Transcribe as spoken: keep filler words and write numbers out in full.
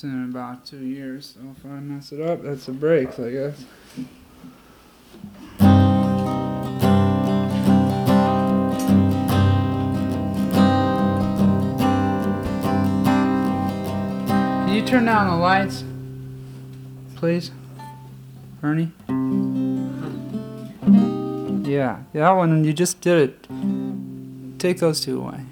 in about two years, so if I mess it up, that's the brakes, I guess. Can you turn down the lights, please, Ernie? Yeah, that one, you just did it. Take those two away.